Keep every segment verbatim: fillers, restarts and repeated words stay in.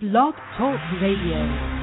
Blog Talk Radio.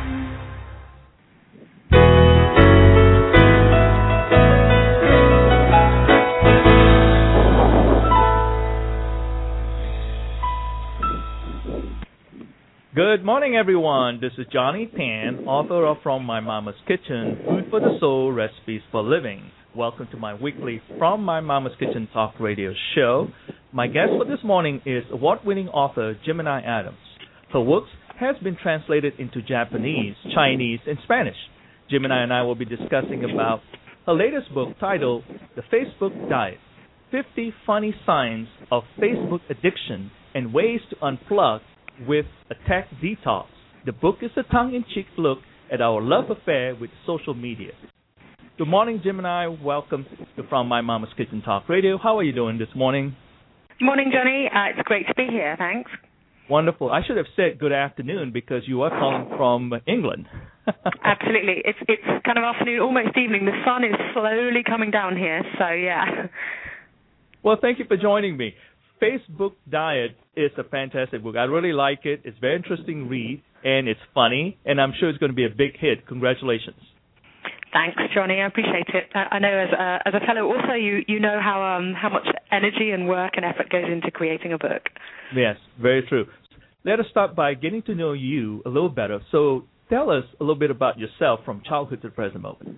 Good morning, everyone. This is Johnny Tan, author of From My Mama's Kitchen, Food for the Soul, Recipes for Living. Welcome to my weekly From My Mama's Kitchen Talk Radio show. My guest for this morning is award-winning author Gemini Adams. Her works has been translated into Japanese, Chinese, and Spanish. Gemini and I will be discussing about her latest book titled The Facebook Diet, fifty Funny Signs of Facebook Addiction and Ways to Unplug with a Tech Detox. The book is a tongue-in-cheek look at our love affair with social media. Good morning, Gemini. Welcome to From My Mama's Kitchen Talk Radio. How are you doing this morning? Morning, Johnny. Uh, it's great to be here. Thanks. Wonderful. I should have said good afternoon because you are calling from England. Absolutely. It's it's kind of afternoon, almost evening. The sun is slowly coming down here, so yeah. Well, thank you for joining me. Facebook Diet is a fantastic book. I really like it. It's a very interesting read, and it's funny, and I'm sure it's going to be a big hit. Congratulations. Thanks, Johnny. I appreciate it. I know as a, as a fellow also, you, you know how um, how much energy and work and effort goes into creating a book. Yes, very true. Let us start by getting to know you a little better. So tell us a little bit about yourself from childhood to the present moment.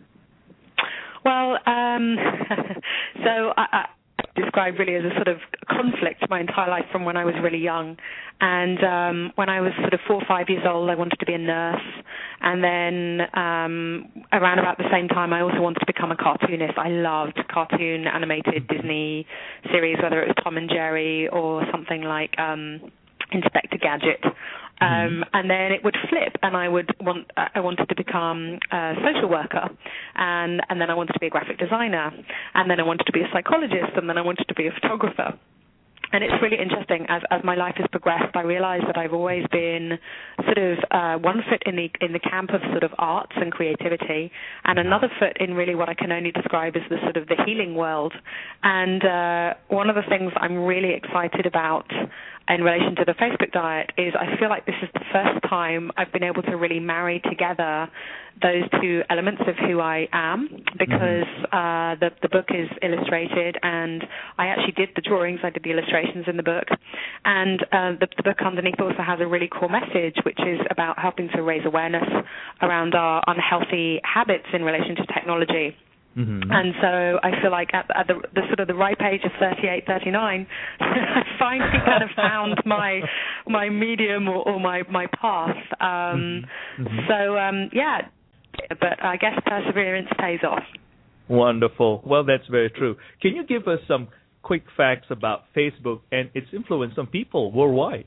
Well, um, so I... I described really as a sort of conflict my entire life from when I was really young. And um, when I was sort of four or five years old, I wanted to be a nurse. And then um, around about the same time, I also wanted to become a cartoonist. I loved cartoon animated Disney series, whether it was Tom and Jerry or something like um, Inspector Gadget. Um, and then it would flip, and I would want. I wanted to become a social worker, and and then I wanted to be a graphic designer, and then I wanted to be a psychologist, and then I wanted to be a photographer. And it's really interesting, as as my life has progressed, I realize that I've always been sort of uh, one foot in the in the camp of sort of arts and creativity, and another foot in really what I can only describe as the sort of the healing world. And uh, one of the things I'm really excited about in relation to the Facebook diet is I feel like this is the first time I've been able to really marry together those two elements of who I am, because uh, the, the book is illustrated, and I actually did the drawings, I did the illustrations in the book, and uh, the, the book underneath also has a really core message, which is about helping to raise awareness around our unhealthy habits in relation to technology. Mm-hmm. And so I feel like at, at the, the sort of the ripe age of thirty-eight, thirty-nine, I finally kind of found my my medium or, or my, my path. Um, mm-hmm. So, um, yeah, but I guess perseverance pays off. Wonderful. Well, that's very true. Can you give us some quick facts about Facebook and its influence on people worldwide?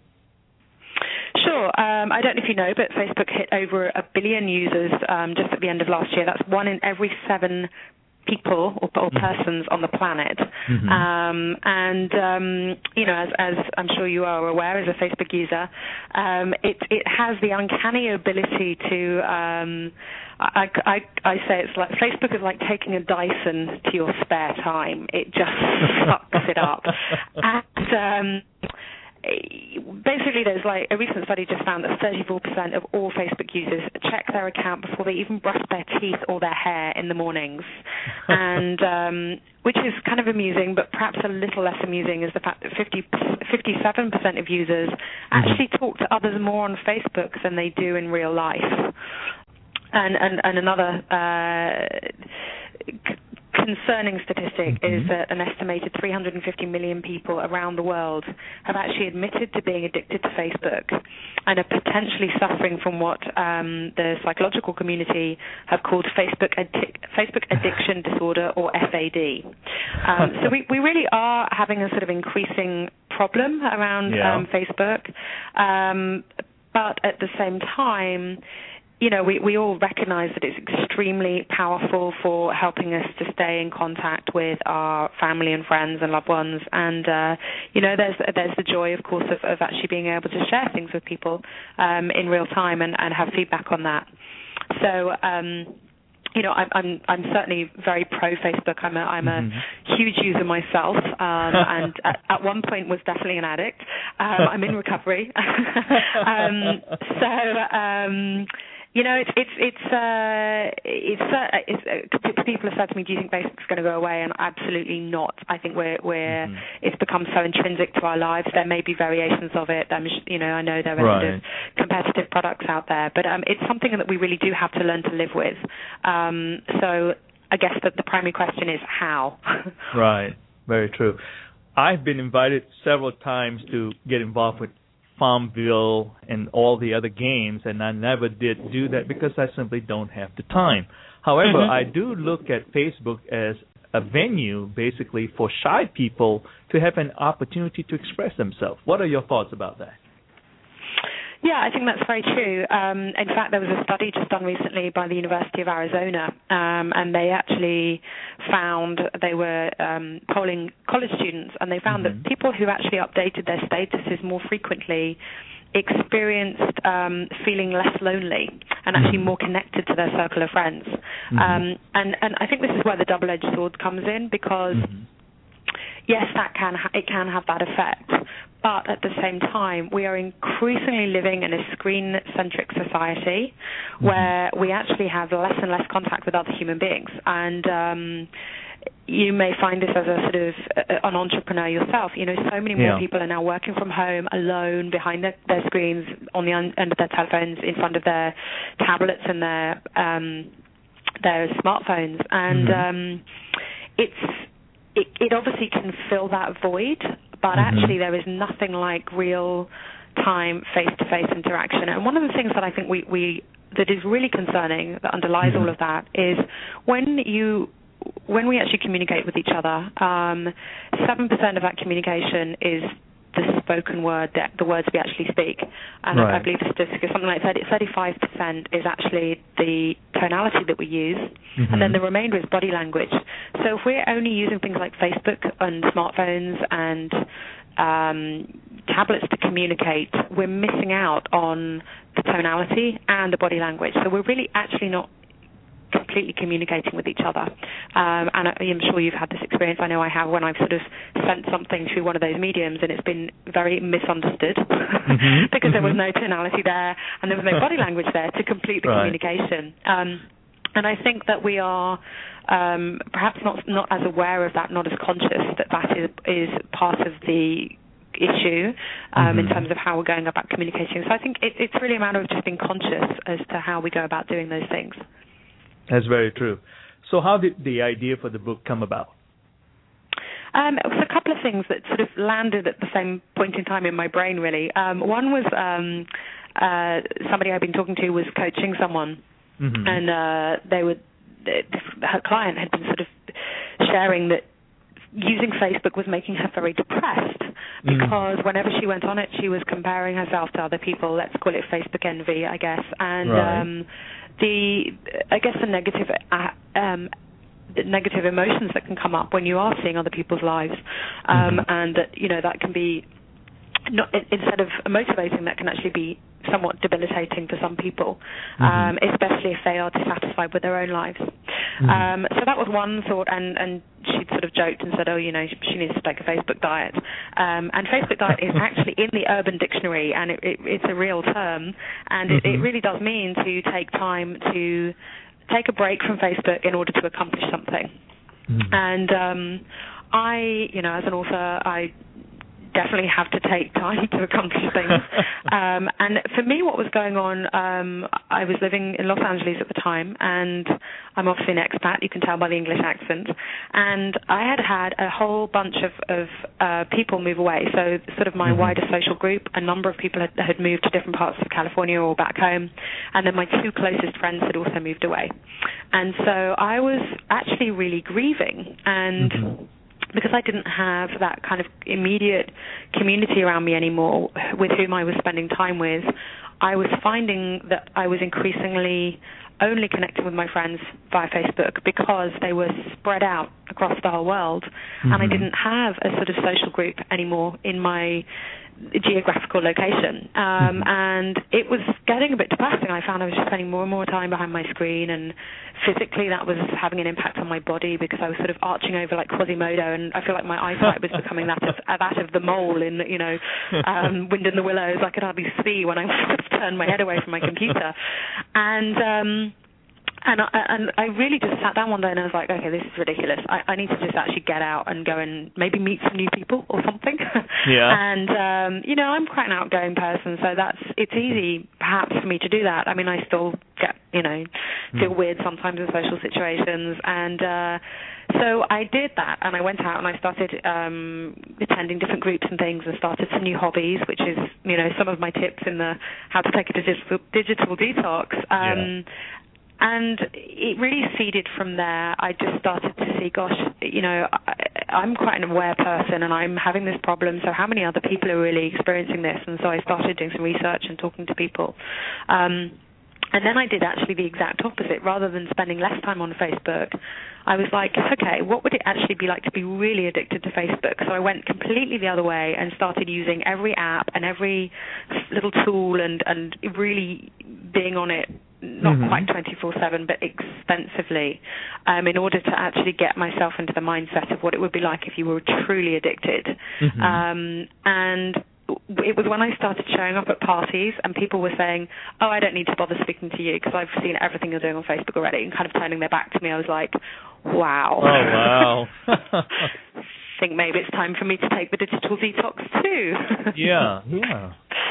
Sure. Um, I don't know if you know, but Facebook hit over a billion users um, just at the end of last year. That's one in every seven people or, or persons on the planet. Mm-hmm. Um, and, um, you know, as, as I'm sure you are aware as a Facebook user, um, it, it has the uncanny ability to, um, I, I, I say it's like, Facebook is like taking a Dyson to your spare time. It just sucks it up. And, um, basically, there's like a recent study just found that thirty-four percent of all Facebook users check their account before they even brush their teeth or their hair in the mornings, and um, which is kind of amusing, but perhaps a little less amusing is the fact that fifty, fifty-seven percent of users actually talk to others more on Facebook than they do in real life. And and, and another uh, concerning statistic mm-hmm. is that an estimated three hundred fifty million people around the world have actually admitted to being addicted to Facebook and are potentially suffering from what um, the psychological community have called Facebook addic- Facebook addiction disorder, or F A D. Um, so we, we really are having a sort of increasing problem around yeah. um, Facebook, um, but at the same time, you know, we, we all recognize that it's extremely powerful for helping us to stay in contact with our family and friends and loved ones. And, uh, you know, there's there's the joy, of course, of, of actually being able to share things with people um, in real time and, and have feedback on that. So, um, you know, I'm, I'm I'm certainly very pro Facebook. I'm a I'm a mm-hmm. huge user myself, um, and at, at one point was definitely an addict. Um, I'm in recovery, um, so. Um, You know, it's it's it's uh, it's, uh, it's uh, people have said to me, "Do you think Facebook's going to go away?" And absolutely not. I think we're we're mm-hmm. it's become so intrinsic to our lives. There may be variations of it. I'm, you know, I know there are right. sort of competitive products out there, but um, it's something that we really do have to learn to live with. Um, so I guess that the primary question is how. Right. Very true. I've been invited several times to get involved with Farmville and all the other games, and I never did do that because I simply don't have the time. However, mm-hmm. I do look at Facebook as a venue basically for shy people to have an opportunity to express themselves. What are your thoughts about that? Yeah, I think that's very true. Um, in fact, there was a study just done recently by the University of Arizona, um, and they actually found, they were um, polling college students, and they found mm-hmm. that people who actually updated their statuses more frequently experienced um, feeling less lonely and actually more connected to their circle of friends. Mm-hmm. Um, and, and I think this is where the double-edged sword comes in, because mm-hmm. yes, that can ha- it can have that effect, but at the same time, we are increasingly living in a screen-centric society mm-hmm. where we actually have less and less contact with other human beings. And um, you may find this as a sort of uh, an entrepreneur yourself. You know, so many more yeah. people are now working from home, alone, behind their, their screens, on the un- end of their telephones, in front of their tablets and their um, their smartphones, and mm-hmm. um, it's. It, it obviously can fill that void, but mm-hmm. actually there is nothing like real-time, face-to-face interaction. And one of the things that I think we, we that is really concerning, that underlies mm-hmm. all of that, is when you when we actually communicate with each other, um, seven percent of that communication is the spoken word, the, the words we actually speak. And right. I, I believe the statistic is something like thirty, thirty-five percent is actually the tonality that we use, mm-hmm. and then the remainder is body language. So if we're only using things like Facebook and smartphones and um, tablets to communicate, we're missing out on the tonality and the body language. So we're really actually not completely communicating with each other. Um, and I, I'm sure you've had this experience. I know I have, when I've sort of sent something through one of those mediums and it's been very misunderstood mm-hmm. because mm-hmm. there was no tonality there and there was no body language there to complete the right. communication. Um, and I think that we are um, perhaps not not as aware of that, not as conscious that that is, is part of the issue um, mm-hmm. in terms of how we're going about communicating. So I think it, it's really a matter of just being conscious as to how we go about doing those things. That's very true. So how did the idea for the book come about? Um, it was a couple of things that sort of landed at the same point in time in my brain, really. Um, one was um, uh, somebody I'd been talking to was coaching someone, mm-hmm. and uh, they were this, her client had been sort of sharing that using Facebook was making her very depressed because mm. whenever she went on it, she was comparing herself to other people. Let's call it Facebook envy, I guess. And right. um, the, I guess the negative, uh, um, the negative emotions that can come up when you are seeing other people's lives, um, mm-hmm. and that you know that can be not instead of motivating, that can actually be somewhat debilitating for some people, mm-hmm. um, especially if they are dissatisfied with their own lives. Mm-hmm. Um, so that was one thought, and, and she sort of joked and said, oh, you know, she needs to take a Facebook diet. Um, and Facebook diet is actually in the Urban Dictionary, and it, it, it's a real term, and mm-hmm. it, it really does mean to take time to take a break from Facebook in order to accomplish something. Mm-hmm. And um, I, you know, as an author, I definitely have to take time to accomplish things. um, and for me, what was going on, um, I was living in Los Angeles at the time, and I'm obviously an expat, you can tell by the English accent, and I had had a whole bunch of, of uh, people move away. So sort of my mm-hmm. wider social group, a number of people had, had moved to different parts of California or back home, and then my two closest friends had also moved away. And so I was actually really grieving, and mm-hmm. because I didn't have that kind of immediate community around me anymore with whom I was spending time with, I was finding that I was increasingly only connecting with my friends via Facebook because they were spread out across the whole world, mm-hmm. and I didn't have a sort of social group anymore in my geographical location. Um, mm-hmm. And it was getting a bit depressing. I found I was just spending more and more time behind my screen, and physically that was having an impact on my body because I was sort of arching over like Quasimodo, and I feel like my eyesight was becoming that of uh, that of the mole in, you know, um, Wind in the Willows. I could hardly see when I turned my head away from my computer. And um And I, and I really just sat down one day and I was like, okay, this is ridiculous. I, I need to just actually get out and go and maybe meet some new people or something. Yeah. And, um, you know, I'm quite an outgoing person, so that's it's easy perhaps for me to do that. I mean, I still get, you know, feel mm. weird sometimes in social situations. And uh, so I did that, and I went out and I started um, attending different groups and things and started some new hobbies, which is, you know, some of my tips in the how to take a digital, digital detox. Um, yeah. And it really seeded from there. I just started to see, gosh, you know, I, I'm quite an aware person and I'm having this problem, so how many other people are really experiencing this? And so I started doing some research and talking to people. Um, and then I did actually the exact opposite. Rather than spending less time on Facebook, I was like, okay, what would it actually be like to be really addicted to Facebook? So I went completely the other way and started using every app and every little tool and, and really being on it, not mm-hmm. quite twenty-four seven, but extensively, um, in order to actually get myself into the mindset of what it would be like if you were truly addicted. Mm-hmm. Um, and it was when I started showing up at parties and people were saying, oh, I don't need to bother speaking to you because I've seen everything you're doing on Facebook already, and kind of turning their back to me. I was like, wow. Oh, wow. Think maybe it's time for me to take the digital detox too. Yeah, yeah.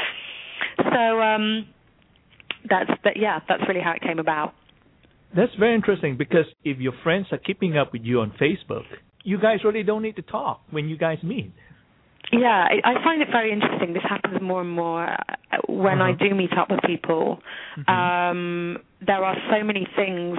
So, um... That's that, yeah, that's really how it came about. That's very interesting because if your friends are keeping up with you on Facebook, you guys really don't need to talk when you guys meet. Yeah, I, I find it very interesting. This happens more and more when uh-huh. I do meet up with people. Mm-hmm. Um, there are so many things,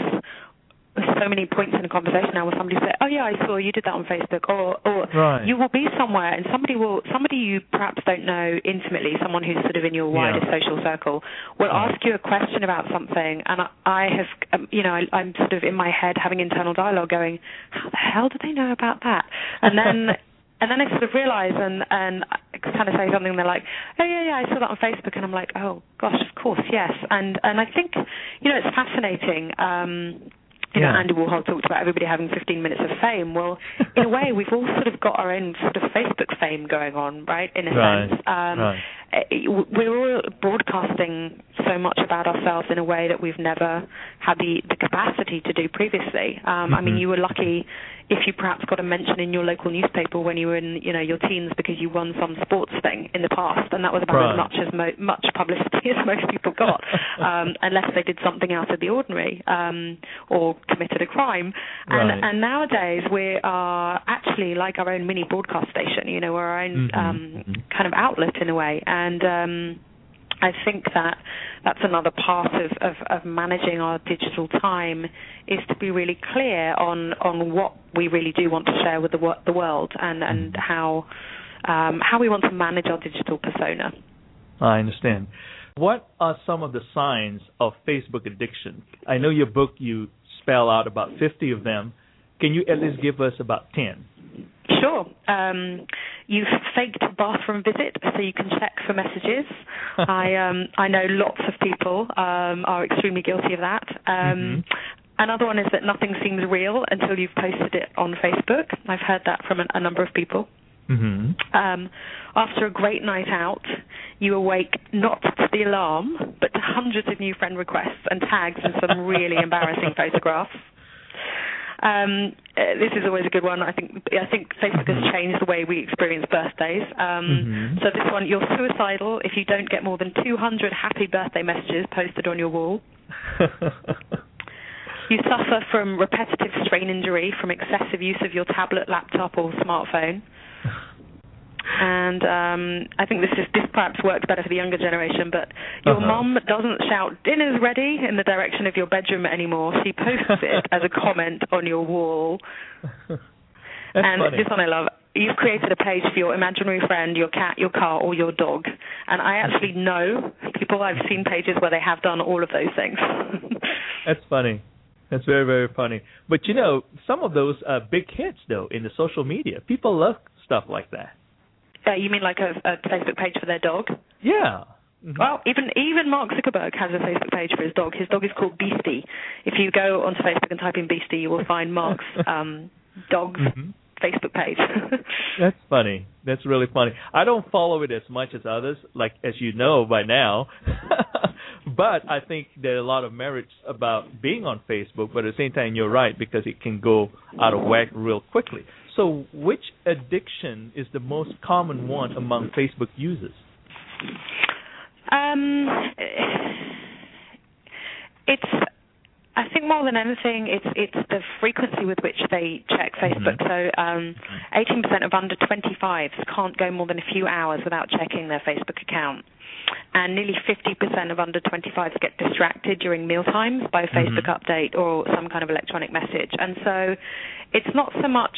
so many points in a conversation now where somebody says, oh yeah, I saw you did that on Facebook, or, or right. you will be somewhere and somebody will, somebody you perhaps don't know intimately, someone who's sort of in your wider yeah. social circle, will right. ask you a question about something, and I, I have, um, you know, I, I'm sort of in my head having internal dialogue going, how the hell do they know about that? And then and then I sort of realise and, and kind of say something, and they're like, oh, yeah, yeah, I saw that on Facebook, and I'm like, oh, gosh, of course, yes. And, and I think, you know, it's fascinating. Um, You know, yeah. Andy Warhol talked about everybody having fifteen minutes of fame. Well, in a way, we've all sort of got our own sort of Facebook fame going on, right, in a right. sense. Um, right. We're all broadcasting so much about ourselves in a way that we've never had the, the capacity to do previously. Um, mm-hmm. I mean, you were lucky if you perhaps got a mention in your local newspaper when you were in, you know, your teens because you won some sports thing in the past, and that was about right. as much as mo- much publicity as most people got, um, unless they did something out of the ordinary um, or committed a crime. And, right. and nowadays we are actually like our own mini broadcast station. You know, we're our own mm-hmm. um, mm-hmm. kind of outlet in a way. And um, I think that that's another part of, of, of managing our digital time, is to be really clear on, on what we really do want to share with the, the world, and, and mm-hmm. how um, how we want to manage our digital persona. I understand. What are some of the signs of Facebook addiction? I know your book, you spell out about fifty of them. Can you at least give us about ten? Sure. Um, you've faked a bathroom visit so you can check for messages. I um, I know lots of people um, are extremely guilty of that. Um, mm-hmm. Another one is that nothing seems real until you've posted it on Facebook. I've heard that from a, a number of people. Mm-hmm. Um, after a great night out, you awake not to the alarm, but to hundreds of new friend requests and tags and some really embarrassing photographs. Um, uh, this is always a good one. I think I think Facebook has changed the way we experience birthdays. Um, mm-hmm. So this one, you're suicidal if you don't get more than two hundred happy birthday messages posted on your wall. You suffer from repetitive strain injury from excessive use of your tablet, laptop, or smartphone. And um, I think this is this perhaps works better for the younger generation, but your uh-huh. mum doesn't shout "dinner's ready" in the direction of your bedroom anymore. She posts it as a comment on your wall. And funny. This one I love. You've created a page for your imaginary friend, your cat, your car, or your dog. And I actually know people, I've seen pages where they have done all of those things. That's funny. That's very, very funny. But, you know, some of those uh, big hits, though, in the social media, people love stuff like that. Uh, you mean like a, a Facebook page for their dog? Yeah. Mm-hmm. Well, even even Mark Zuckerberg has a Facebook page for his dog. His dog is called Beastie. If you go onto Facebook and type in Beastie, you will find Mark's um, dog's mm-hmm. Facebook page. That's funny. That's really funny. I don't follow it as much as others, like as you know by now. But I think there are a lot of merits about being on Facebook. But at the same time, you're right, because it can go out of whack real quickly. So which addiction is the most common one among Facebook users? Um, it's, I think more than anything, it's it's the frequency with which they check Facebook. Mm-hmm. So um, eighteen percent of under twenty-fives can't go more than a few hours without checking their Facebook account. And nearly fifty percent of under twenty-fives get distracted during mealtimes by a Facebook mm-hmm. update or some kind of electronic message. And so it's not so much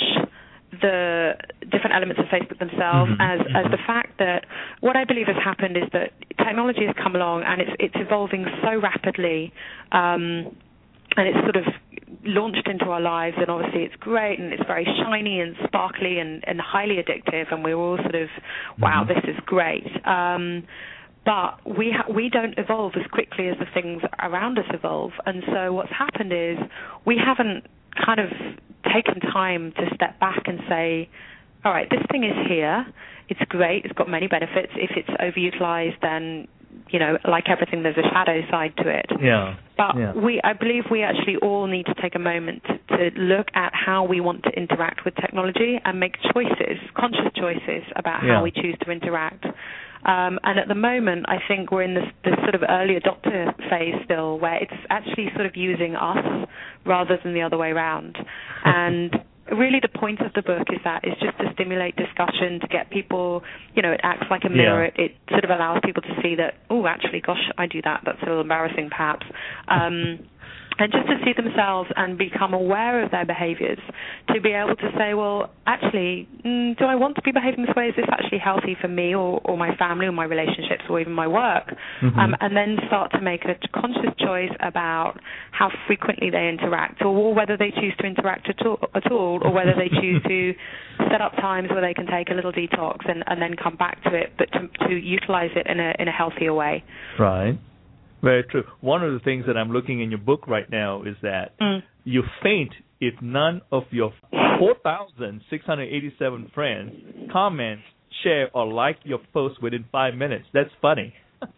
the different elements of Facebook themselves mm-hmm. as as the fact that what I believe has happened is that technology has come along and it's it's evolving so rapidly, um, and it's sort of launched into our lives, and obviously it's great and it's very shiny and sparkly and, and highly addictive, and we're all sort of, wow, mm-hmm. this is great. Um, but we ha- we don't evolve as quickly as the things around us evolve, and so what's happened is we haven't kind of taken time to step back and say, all right, this thing is here, it's great, it's got many benefits. If it's overutilized, then, you know, like everything, there's a shadow side to it. Yeah. But yeah. we, I believe we actually all need to take a moment to, to look at how we want to interact with technology and make choices, conscious choices about yeah. how we choose to interact. Um, and at the moment, I think we're in this, this sort of early adopter phase still, where it's actually sort of using us rather than the other way around. And really the point of the book is that is just to stimulate discussion, to get people, you know, it acts like a mirror. Yeah. It, it sort of allows people to see that, oh, actually, gosh, I do that. That's a little embarrassing, perhaps. Um, and just to see themselves and become aware of their behaviors, to be able to say, well, actually, mm, do I want to be behaving this way? Is this actually healthy for me or, or my family or my relationships or even my work? Mm-hmm. Um, and then start to make a conscious choice about how frequently they interact, or whether they choose to interact at all, at all or whether they choose to set up times where they can take a little detox and, and then come back to it, but to, to utilize it in a in a healthier way. Right. Very true. One of the things that I'm looking in your book right now is that mm. you faint if none of your four thousand six hundred eighty-seven friends comment, share, or like your post within five minutes. That's funny.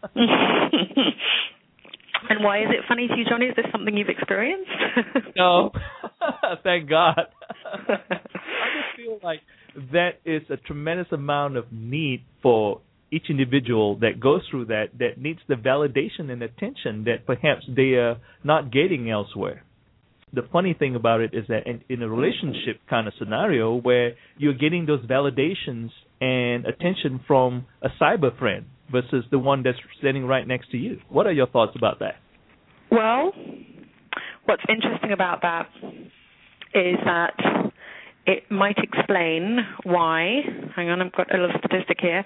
And why is it funny to you, Johnny? Is this something you've experienced? No. Thank God. I just feel like that is a tremendous amount of need for each individual that goes through that, that needs the validation and attention that perhaps they are not getting elsewhere. The funny thing about it is that in, in a relationship kind of scenario where you're getting those validations and attention from a cyber friend versus the one that's standing right next to you. What are your thoughts about that? Well, what's interesting about that is that it might explain why, hang on, I've got a little statistic here,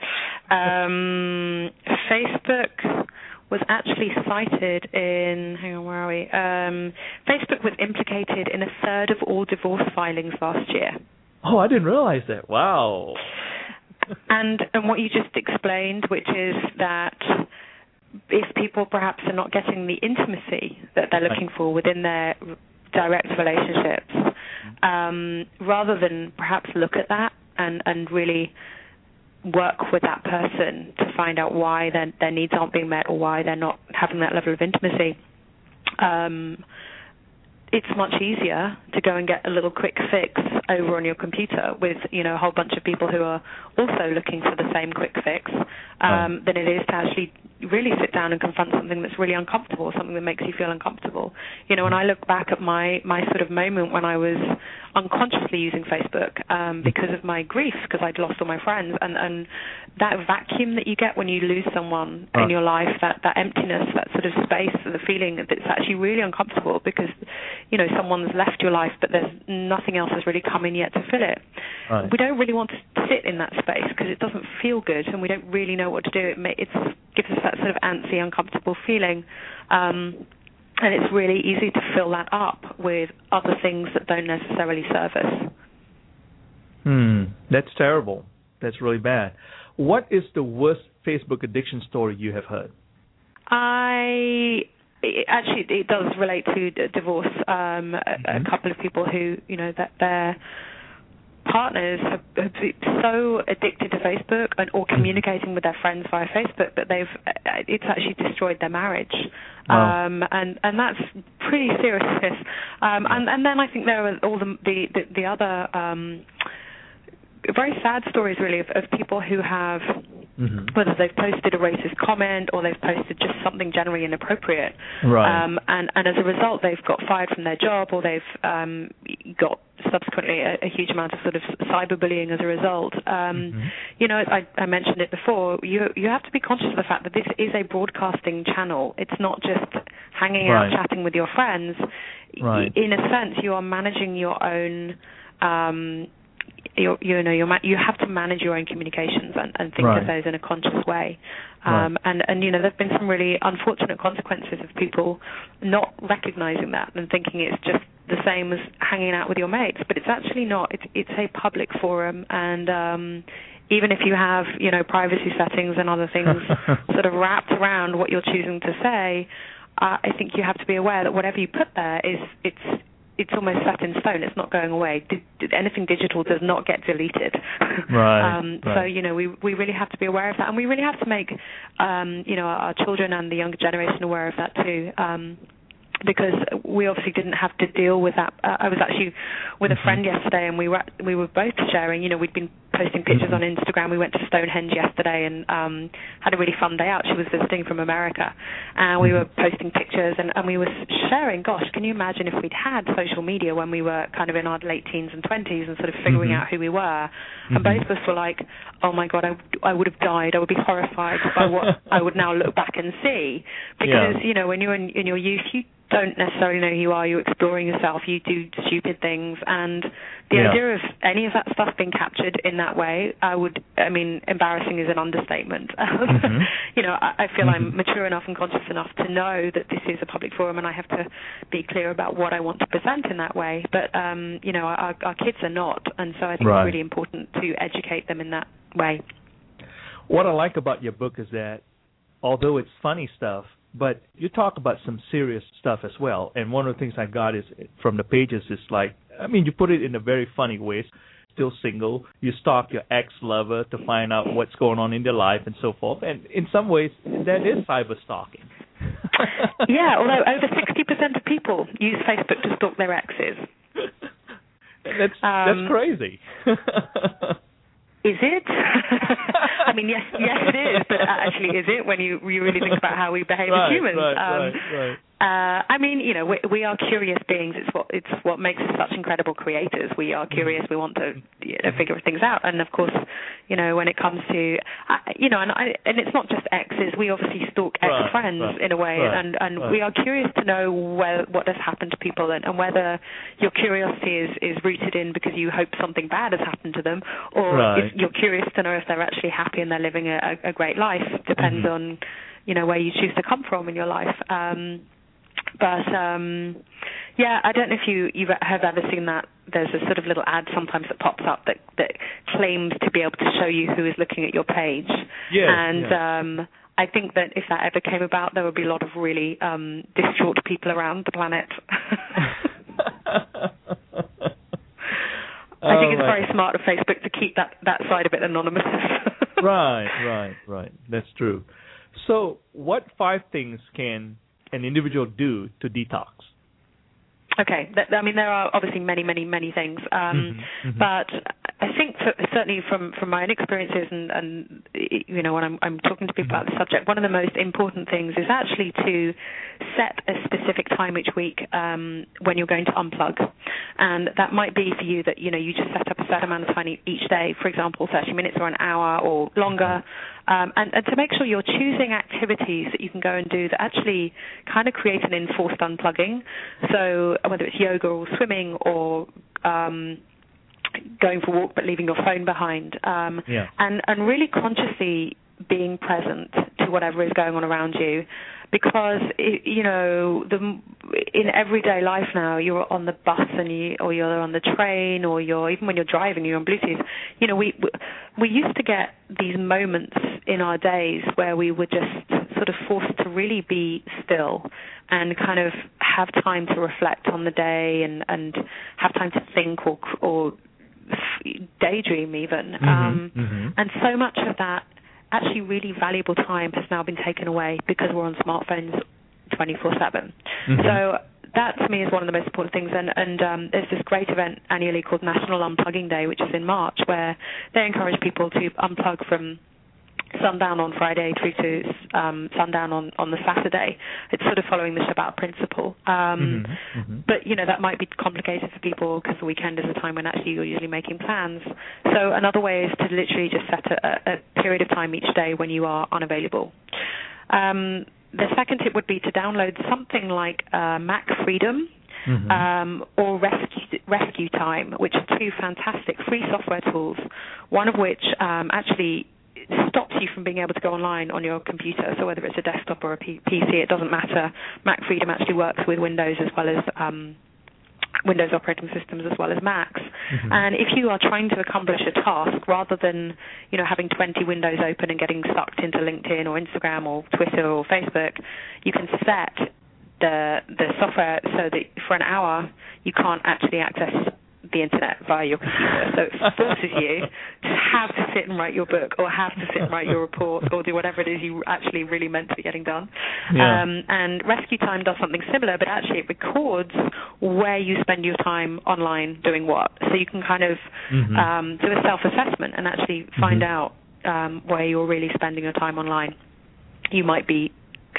um, Facebook was actually cited in, hang on, where are we? Um, Facebook was implicated in a third of all divorce filings last year. Oh, I didn't realize that. Wow. and and what you just explained, which is that if people perhaps are not getting the intimacy that they're looking for within their direct relationships, um, rather than perhaps look at that and, and really work with that person to find out why their, their needs aren't being met or why they're not having that level of intimacy, um, it's much easier to go and get a little quick fix over on your computer with, you know, a whole bunch of people who are also looking for the same quick fix um, right. than it is to actually really sit down and confront something that's really uncomfortable, something that makes you feel uncomfortable. You know, when I look back at my, my sort of moment when I was unconsciously using Facebook um, because of my grief, because I'd lost all my friends, and, and that vacuum that you get when you lose someone right. in your life, that, that emptiness, that sort of space, the feeling that's actually really uncomfortable because, you know, someone's left your life but there's nothing else has really come in yet to fill it. Right. We don't really want to sit in that space because it doesn't feel good and we don't really know what to do. It may, it's, gives us that sort of antsy, uncomfortable feeling. Um, and it's really easy to fill that up with other things that don't necessarily serve us. Hmm, that's terrible. That's really bad. What is the worst Facebook addiction story you have heard? I it, actually it does relate to d- divorce. Um, a, Mm-hmm. a couple of people who you know that their partners have, have been so addicted to Facebook and or communicating with their friends via Facebook that they've it's actually destroyed their marriage. Wow. Um, and and that's pretty serious. Um, Yeah. and and then I think there are all the the the, the other um, very sad stories really of, of people who have. Mm-hmm. Whether they've posted a racist comment or they've posted just something generally inappropriate, right? Um, and, and as a result, they've got fired from their job, or they've um, got subsequently a, a huge amount of sort of cyberbullying as a result. Um, mm-hmm. You know, I, I mentioned it before. You you have to be conscious of the fact that this is a broadcasting channel. It's not just hanging right. out, chatting with your friends. Right. In a sense, you are managing your own. Um, You, you know, you're, you have to manage your own communications and, and think right. of those in a conscious way. Um, right. and, and, you know, there have been some really unfortunate consequences of people not recognizing that and thinking it's just the same as hanging out with your mates. But it's actually not. It's, it's a public forum. And um, even if you have, you know, privacy settings and other things sort of wrapped around what you're choosing to say, uh, I think you have to be aware that whatever you put there is it's it's almost set in stone. It's not going away. D- d- anything digital does not get deleted. Right, um, right. So, you know, we we really have to be aware of that, and we really have to make, um, you know, our children and the younger generation aware of that too. Um, because we obviously didn't have to deal with that. Uh, I was actually with a friend yesterday, and we were we were both sharing. You know, we'd been posting pictures mm-hmm. on Instagram. We went to Stonehenge yesterday and um, had a really fun day out. She was visiting from America, and we mm-hmm. were posting pictures, and, and we were sharing. Gosh, can you imagine if we'd had social media when we were kind of in our late teens and twenties and sort of figuring mm-hmm. out who we were? Mm-hmm. And both of us were like, oh my God, I, I would have died. I would be horrified by what I would now look back and see. Because, yeah. you know, when you're in, in your youth, you don't necessarily know who you are. You're exploring yourself. You do stupid things, and the yeah. idea of any of that stuff being captured in that way, I would, I mean, embarrassing is an understatement. Mm-hmm. You know, I, I feel mm-hmm. I'm mature enough and conscious enough to know that this is a public forum, and I have to be clear about what I want to present in that way. But um, you know, our, our kids are not, and so I think right. it's really important to educate them in that way. What I like about your book is that, although it's funny stuff, but you talk about some serious stuff as well. And one of the things I got is from the pages is like, I mean, you put it in a very funny way. Still single, you stalk your ex-lover to find out what's going on in their life and so forth. And in some ways, that is cyber stalking. Yeah, although over sixty percent of people use Facebook to stalk their exes. That's, um, that's crazy. Is it? I mean, yes, yes, it is. But actually, is it when you you really think about how we behave right, as humans? Right, um, right, right. Uh, I mean, you know, we, we are curious beings. It's what it's what makes us such incredible creators. We are curious. We want to you know, figure things out. And of course, you know, when it comes to, uh, you know, and I, and it's not just exes. We obviously stalk ex-friends right, right, in a way, right, and and right. we are curious to know where, what has happened to people, and, and whether your curiosity is, is rooted in because you hope something bad has happened to them, or right. if you're curious to know if they're actually happy and they're living a, a great life. Depends mm-hmm. on, you know, where you choose to come from in your life. Um, But, um, yeah, I don't know if you you have ever seen that. There's a sort of little ad sometimes that pops up that, that claims to be able to show you who is looking at your page. Yes, and yes. Um, I think that if that ever came about, there would be a lot of really um, distraught people around the planet. I think oh, it's very smart of Facebook to keep that, that side of it anonymous. Right, right, right. That's true. So what five things can an individual do to detox? Okay, I mean, there are obviously many, many, many things, um, mm-hmm, mm-hmm. but I think for, certainly from, from my own experiences and, and, you know, when I'm, I'm talking to people mm-hmm. about the subject, one of the most important things is actually to set a specific time each week um, when you're going to unplug. And that might be for you that, you know, you just set up a certain amount of time each day, for example, thirty minutes or an hour or longer, um, and, and to make sure you're choosing activities that you can go and do that actually kind of create an enforced unplugging. So whether it's yoga or swimming or um, going for a walk but leaving your phone behind, um, yeah. and, and really consciously being present to whatever is going on around you, because it, you know, the, in everyday life now, you're on the bus and you, or you're on the train, or you're even when you're driving, you're on Bluetooth. You know, we we used to get these moments in our days where we were just sort of forced to really be still and kind of have time to reflect on the day and, and have time to think or or daydream even. Mm-hmm, um, mm-hmm. And so much of that actually really valuable time has now been taken away because we're on smartphones twenty-four seven. Mm-hmm. So that, to me, is one of the most important things. And, and um, there's this great event annually called National Unplugging Day, which is in March, where they encourage people to unplug from sundown on Friday through to um, sundown on, on the Saturday. It's sort of following the Shabbat principle. Um, mm-hmm, mm-hmm. But, you know, that might be complicated for people because the weekend is a time when actually you're usually making plans. So another way is to literally just set a, a period of time each day when you are unavailable. Um, the second tip would be to download something like uh, Mac Freedom. Mm-hmm. Um, or Rescue, Rescue Time, which are two fantastic free software tools, one of which um, actually stops you from being able to go online on your computer. So whether it's a desktop or a P C, it doesn't matter. Mac Freedom actually works with Windows as well as um, Windows operating systems as well as Macs. Mm-hmm. And if you are trying to accomplish a task, rather than you know having twenty windows open and getting sucked into LinkedIn or Instagram or Twitter or Facebook, you can set the the software so that for an hour you can't actually access the internet via your computer. So it forces you to have to sit and write your book or have to sit and write your report or do whatever it is you actually really meant to be getting done. Yeah. Um, and Rescue Time does something similar, but actually it records where you spend your time online doing what. So you can kind of mm-hmm. um, do a self-assessment and actually find mm-hmm. out um, where you're really spending your time online. You might be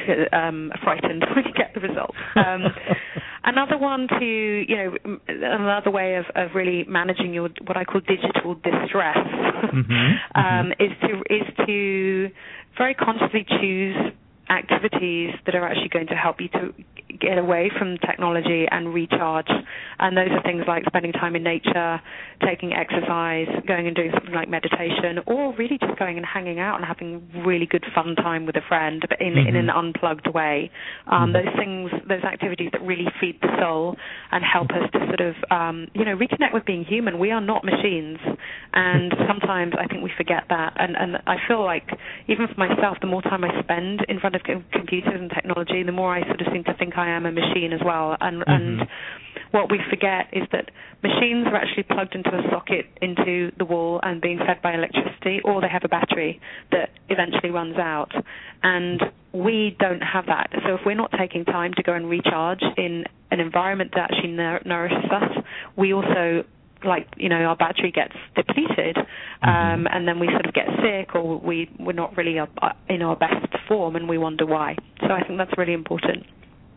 Um, frightened when you get the results. Um, another one to, you know, another way of, of really managing your what I call digital distress mm-hmm, um, mm-hmm. is to is to very consciously choose activities that are actually going to help you to get away from technology and recharge. And those are things like spending time in nature, taking exercise, going and doing something like meditation, or really just going and hanging out and having really good fun time with a friend, but in, mm-hmm. in an unplugged way. Um, mm-hmm. Those things, those activities that really feed the soul and help us to sort of, um, you know, reconnect with being human. We are not machines. And sometimes I think we forget that. And, and I feel like, even for myself, the more time I spend in front of computers and technology, the more I sort of seem to think I am a machine as well. And, mm-hmm. and what we forget is that machines are actually plugged into a socket into the wall and being fed by electricity, or they have a battery that eventually runs out. And we don't have that. So if we're not taking time to go and recharge in an environment that actually nour- nourishes us, we also, like, you know, our battery gets depleted, um, mm-hmm. and then we sort of get sick, or we, we're not really uh, in our best form, and we wonder why. So I think that's really important.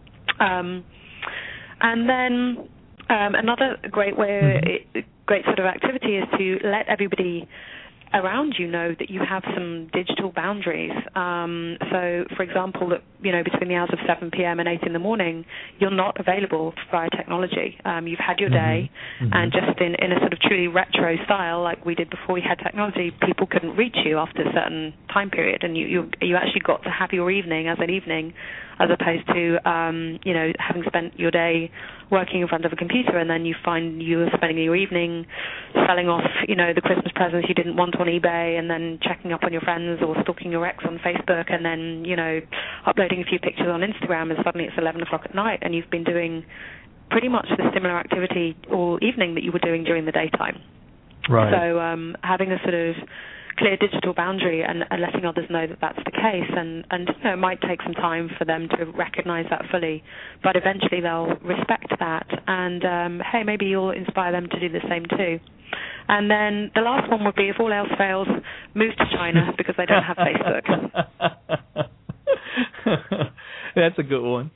Um, and then um, another great way, mm-hmm. great sort of activity is to let everybody around you know that you have some digital boundaries. Um, so, for example, that you know between the hours of seven p.m. and eight in the morning, you're not available via technology. Um, you've had your day, mm-hmm. and just in, in a sort of truly retro style, like we did before we had technology, people couldn't reach you after a certain time period, and you you, you actually got to have your evening as an evening, as opposed to um, you know having spent your day working in front of a computer, and then you find you are spending your evening selling off, you know, the Christmas presents you didn't want on eBay, and then checking up on your friends or stalking your ex on Facebook, and then, you know, uploading a few pictures on Instagram, and suddenly it's eleven o'clock at night, and you've been doing pretty much the similar activity all evening that you were doing during the daytime. Right. So um, having a sort of clear digital boundary and, and letting others know that that's the case, and, and you know, it might take some time for them to recognize that fully, but eventually they'll respect that, and um, hey, maybe you'll inspire them to do the same too. And then the last one would be, if all else fails, move to China because they don't have Facebook. That's a good one.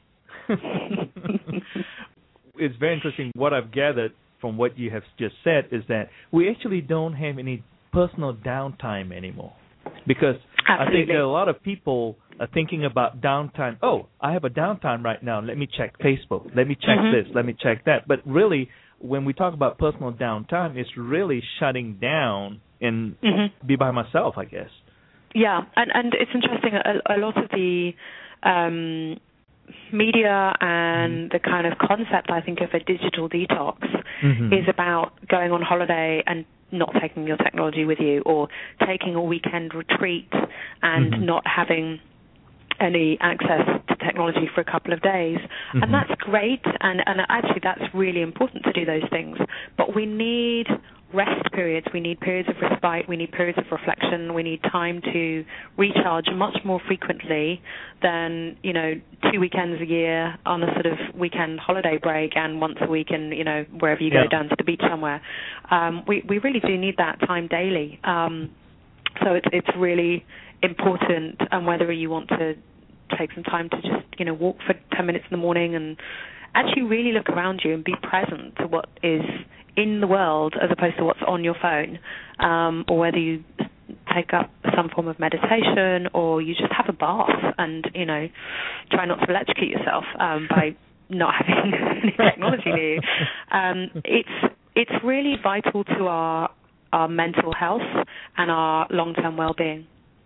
It's very interesting. What I've gathered from what you have just said is that we actually don't have any personal downtime anymore, because Absolutely. I think there are a lot of people are thinking about downtime. Oh, I have a downtime right now. Let me check Facebook. Let me check mm-hmm. this. Let me check that. But really, when we talk about personal downtime, it's really shutting down and mm-hmm. be by myself, I guess. Yeah, and and it's interesting. A, a lot of the um, media and mm. the kind of concept, I think, of a digital detox mm-hmm. is about going on holiday and not taking your technology with you, or taking a weekend retreat and mm-hmm. not having any access to technology for a couple of days. Mm-hmm. And that's great, and, and actually that's really important to do those things. But we need rest periods, we need periods of respite, we need periods of reflection, we need time to recharge much more frequently than, you know, two weekends a year on a sort of weekend holiday break and once a week in, you know, wherever you yeah. go down to the beach somewhere. Um, we, we really do need that time daily. Um, so it's, it's really important, and whether you want to take some time to just, you know, walk for ten minutes in the morning and actually really look around you and be present to what is in the world as opposed to what's on your phone, um, or whether you take up some form of meditation or you just have a bath and, you know, try not to electrocute yourself um, by not having any technology near you. Um, it's it's really vital to our our mental health and our long-term well-being.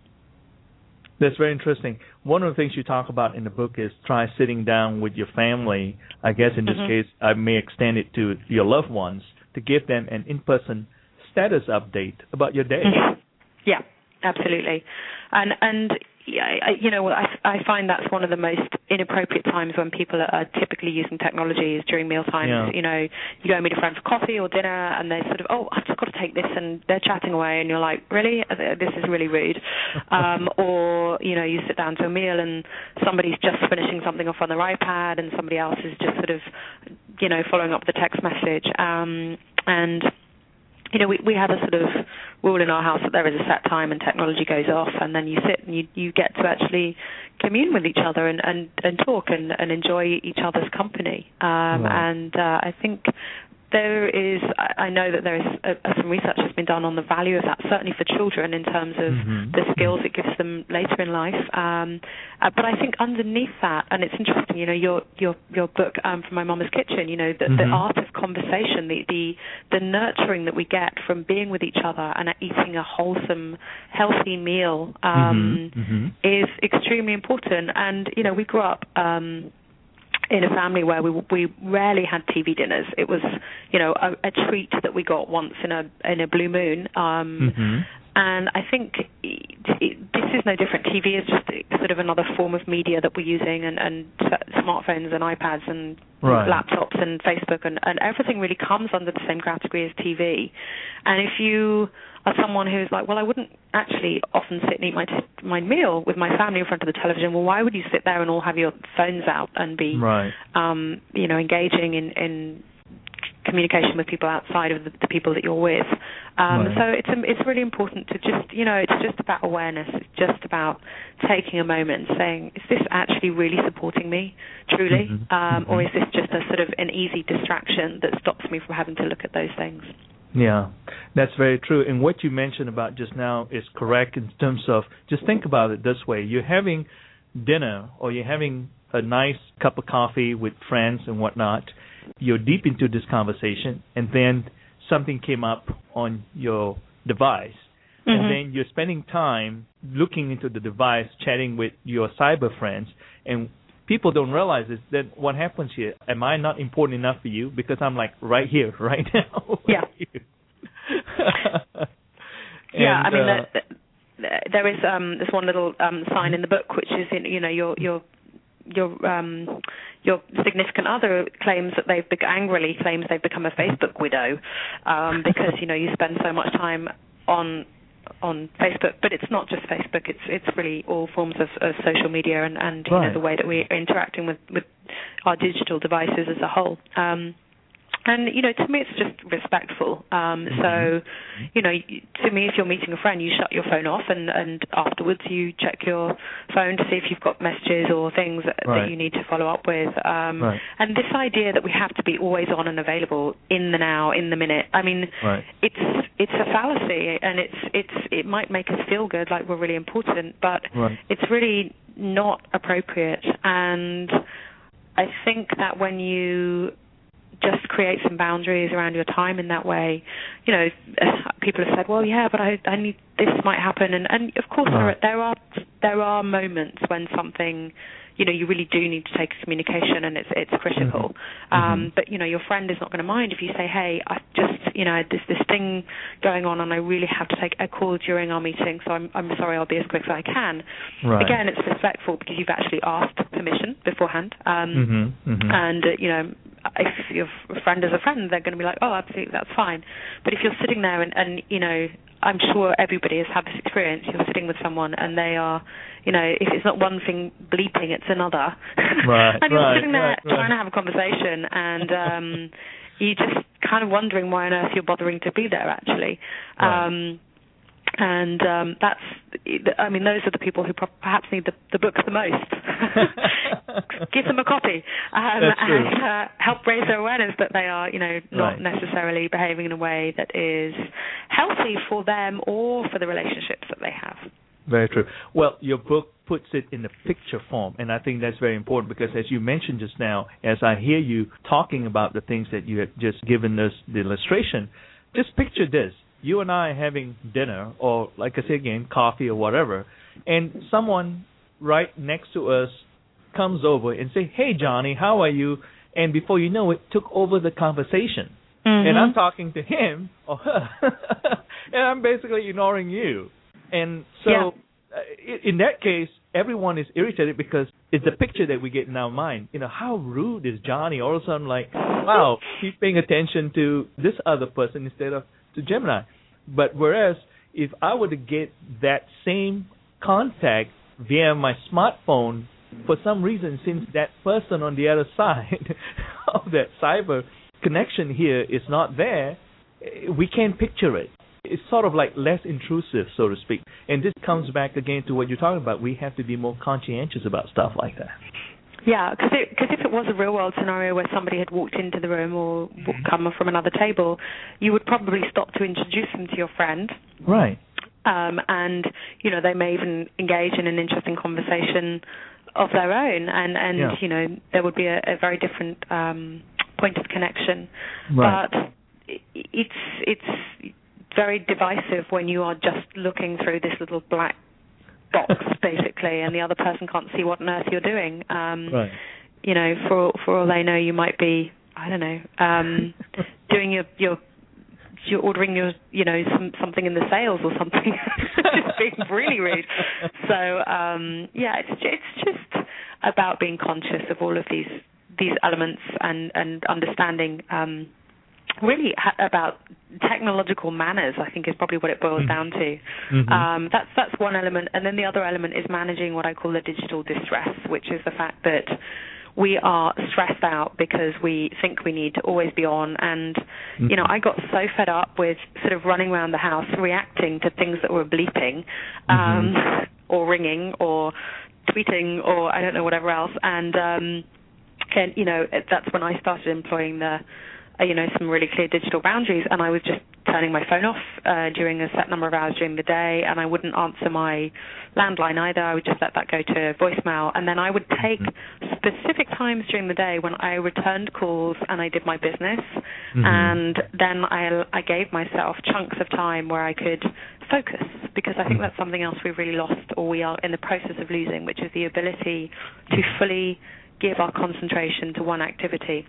That's very interesting. One of the things you talk about in the book is try sitting down with your family. I guess in this mm-hmm. case, I may extend it to your loved ones to give them an in-person status update about your day. Mm-hmm. Yeah, absolutely. And, and yeah, I, you know, I, I find that's one of the most inappropriate times when people are typically using technology is during meal times. Yeah. You know, you go and meet a friend for coffee or dinner and they sort of, oh, I've just got to take this, and they're chatting away and you're like, really? This is really rude. um, or, you know, you sit down to a meal and somebody's just finishing something off on their iPad and somebody else is just sort of, you know, following up with a text message. Um, and... You know, we, we have a sort of rule in our house that there is a set time and technology goes off, and then you sit and you, you get to actually commune with each other and, and, and talk and, and enjoy each other's company. Um, right. And uh, I think there is, I know that there is a, a, some research has been done on the value of that, certainly for children in terms of mm-hmm. the skills it gives them later in life. Um, uh, but I think underneath that, and it's interesting, you know, your your your book um, from My Mama's Kitchen, you know, the, mm-hmm. the art of conversation, the, the the nurturing that we get from being with each other and eating a wholesome, healthy meal um, mm-hmm. Mm-hmm. is extremely important. And, you know, we grew up... Um, in a family where we we rarely had T V dinners. It was, you know, a, a treat that we got once in a in a blue moon. Um, mm-hmm. And I think it, it, this is no different. T V is just sort of another form of media that we're using, and, and smartphones and iPads and right. laptops and Facebook and, and everything really comes under the same category as T V. And if you are someone who's like, well, I wouldn't actually often sit and eat my t- my meal with my family in front of the television. Well, why would you sit there and all have your phones out and be, right. um, you know, engaging in, in communication with people outside of the, the people that you're with? Um, right. So it's um, it's really important to just, you know, it's just about awareness. It's just about taking a moment, saying, is this actually really supporting me, truly, mm-hmm. Um, mm-hmm. or is this just a sort of an easy distraction that stops me from having to look at those things? Yeah, that's very true. And what you mentioned about just now is correct in terms of, just think about it this way. You're having dinner or you're having a nice cup of coffee with friends and whatnot. You're deep into this conversation, and then something came up on your device. Mm-hmm. And then you're spending time looking into the device, chatting with your cyber friends, and people don't realize is that what happens here, am I not important enough for you? Because I'm like right here, right now. Yeah. and, yeah, I mean, uh, the, the, there is um, this one little um, sign in the book, which is, in, you know, your your your um, your significant other claims that they've be- angrily claims they've become a Facebook widow um, because, you know, you spend so much time on. on Facebook, but it's not just Facebook, it's it's really all forms of, of social media and, and you right. know, the way that we're interacting with, with our digital devices as a whole. Um, and, you know, to me it's just respectful. Um, mm-hmm. So, you know, to me if you're meeting a friend, you shut your phone off and, and afterwards you check your phone to see if you've got messages or things that, right. that you need to follow up with. Um, right. And this idea that we have to be always on and available in the now, in the minute, I mean, right. it's it's a fallacy, and it's it's it might make us feel good like we're really important, but right. it's really not appropriate. And I think that when you just create some boundaries around your time in that way. You know, people have said, well, yeah, but I, I need, this might happen. And, and of course, right. there, are, there are there are moments when something, you know, you really do need to take communication and it's it's critical. Mm-hmm. Um, mm-hmm. But, you know, your friend is not going to mind if you say, hey, I just, you know, there's this thing going on and I really have to take a call during our meeting, so I'm I'm sorry, I'll be as quick as I can. Right. Again, it's respectful because you've actually asked permission beforehand. Um, mm-hmm. Mm-hmm. And, uh, you know, if your friend is a friend, they're going to be like, oh, absolutely, that's fine. But if you're sitting there and, and, you know, I'm sure everybody has had this experience, you're sitting with someone and they are, you know, if it's not one thing bleeping, it's another. Right, and you're right, sitting there right, trying right. to have a conversation and um, you're just kind of wondering why on earth you're bothering to be there, actually. Right. Um, and um, that's, I mean, those are the people who perhaps need the, the books the most. Give them a copy um, and uh, help raise their awareness that they are, you know, not right. necessarily behaving in a way that is healthy for them or for the relationships that they have. Very true. Well, your book puts it in the picture form, and I think that's very important because, as you mentioned just now, as I hear you talking about the things that you have just given us the illustration, just picture this. You and I having dinner or, like I say again, coffee or whatever, and someone right next to us comes over and say, hey, Johnny, how are you? And before you know it, took over the conversation. Mm-hmm. And I'm talking to him or her, and I'm basically ignoring you. And so yeah. uh, in that case, everyone is irritated because it's the picture that we get in our mind. You know, how rude is Johnny? All of a sudden, like, wow, he's paying attention to this other person instead of to Gemini. But whereas if I were to get that same contact via my smartphone, for some reason, since that person on the other side of that cyber connection here is not there, we can't picture it. It's sort of like less intrusive, so to speak. And this comes back again to what you're talking about. We have to be more conscientious about stuff like that. Yeah, because if it was a real-world scenario where somebody had walked into the room or mm-hmm. come from another table, you would probably stop to introduce them to your friend. Right. Um, and, you know, they may even engage in an interesting conversation of their own. And, and yeah. you know, there would be a, a very different um, point of connection. Right. But it's it's very divisive when you are just looking through this little black box, basically, and the other person can't see what on earth you're doing. Um, right. You know, for for all they know, you might be, I don't know, um, doing your your you're ordering your, you know, some, something in the sales or something, just being really rude. So um, yeah, it's it's just about being conscious of all of these these elements and and understanding. Um, Really ha- about technological manners, I think, is probably what it boils mm-hmm. down to. Mm-hmm. Um, that's that's one element, and then the other element is managing what I call the digital distress, which is the fact that we are stressed out because we think we need to always be on. And mm-hmm. you know, I got so fed up with sort of running around the house reacting to things that were bleeping, um, mm-hmm. or ringing, or tweeting, or I don't know, whatever else. And um, and you know, that's when I started employing the you know, some really clear digital boundaries, and I was just turning my phone off uh, during a set number of hours during the day, and I wouldn't answer my landline either. I would just let that go to voicemail, and then I would take specific times during the day when I returned calls and I did my business, mm-hmm. and then I, I gave myself chunks of time where I could focus, because I think that's something else we've really lost, or we are in the process of losing, which is the ability to fully give our concentration to one activity.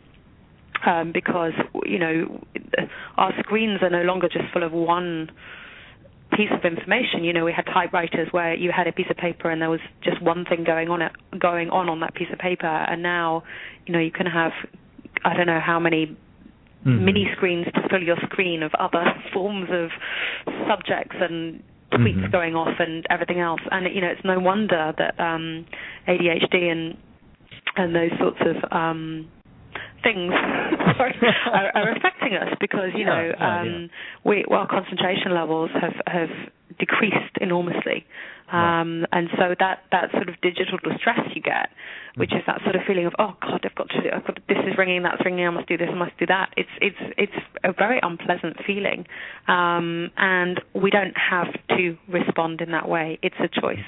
Um, because, you know, our screens are no longer just full of one piece of information. You know, we had typewriters where you had a piece of paper and there was just one thing going on it, going on on that piece of paper. And now, you know, you can have, I don't know how many mm-hmm. mini screens to fill your screen of other forms of subjects and tweets mm-hmm. going off and everything else. And, you know, it's no wonder that um, A D H D and and those sorts of um things are, are affecting us, because you know yeah, um, yeah. we well, our concentration levels have, have decreased enormously, um, right. and so that, that sort of digital distress you get, which mm-hmm. is that sort of feeling of, oh God, I've got to do, I've got to, this is ringing, that's ringing, I must do this, I must do that. It's it's it's a very unpleasant feeling, um, and we don't have to respond in that way. It's a choice.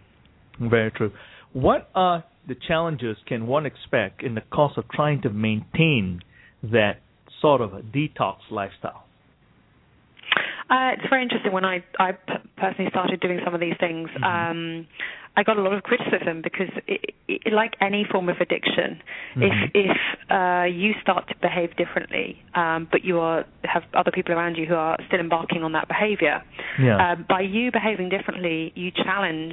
Very true. What are the challenges can one expect in the course of trying to maintain that sort of a detox lifestyle? Uh, it's very interesting. When I, I personally started doing some of these things, mm-hmm. um, I got a lot of criticism because, it, it, like any form of addiction, mm-hmm. if if uh, you start to behave differently, um, but you are have other people around you who are still embarking on that behavior, yeah. uh, by you behaving differently, you challenge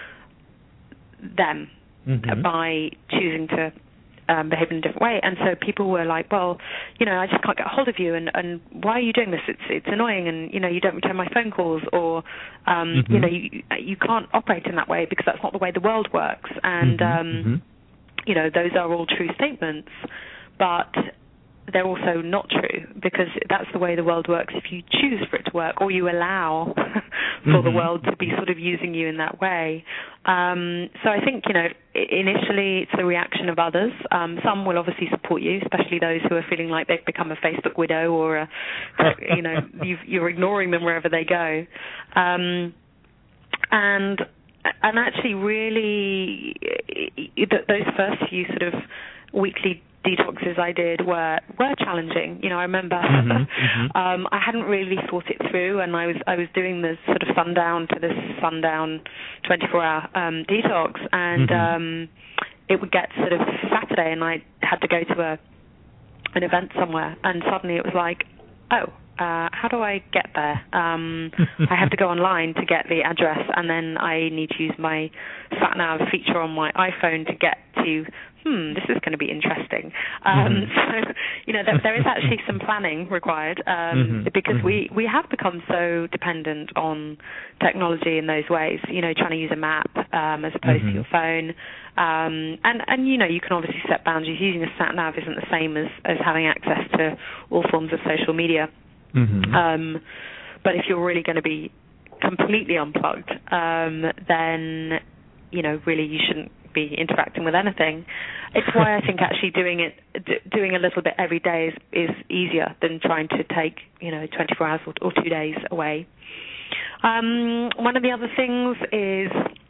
them mm-hmm. by choosing to Um, behave in a different way. And so people were like, well, you know, I just can't get a hold of you, and, and why are you doing this? It's it's annoying, and, you know, you don't return my phone calls, or, um, mm-hmm. you know, you, you can't operate in that way because that's not the way the world works. And, mm-hmm. Um, mm-hmm. you know, those are all true statements, but they're also not true, because that's the way the world works if you choose for it to work, or you allow for mm-hmm. the world to be sort of using you in that way. Um, so I think, you know, initially it's the reaction of others. Um, some will obviously support you, especially those who are feeling like they've become a Facebook widow, or, a, you know, you've, you're ignoring them wherever they go. Um, and and actually really those first few sort of weekly detoxes I did were were challenging. You know, I remember mm-hmm, mm-hmm. um, I hadn't really thought it through, and I was I was doing the sort of sundown to this sundown twenty-four hour um, detox, and mm-hmm. um, it would get sort of Saturday, and I had to go to a an event somewhere, and suddenly it was like, oh, uh, how do I get there? Um, I have to go online to get the address, and then I need to use my sat nav feature on my iPhone to get to. Hmm, this is going to be interesting. Um, mm-hmm. So, you know, there, there is actually some planning required um, mm-hmm. because mm-hmm. we, we have become so dependent on technology in those ways, you know, trying to use a map um, as opposed mm-hmm. to your phone. Um, and, and, you know, you can obviously set boundaries. Using a sat nav isn't the same as, as having access to all forms of social media. Mm-hmm. Um, but if you're really going to be completely unplugged, um, then, you know, really you shouldn't be interacting with anything. It's why I think actually doing it, d- doing a little bit every day is, is easier than trying to take, you know, twenty-four hours or, or two days away. Um, one of the other things is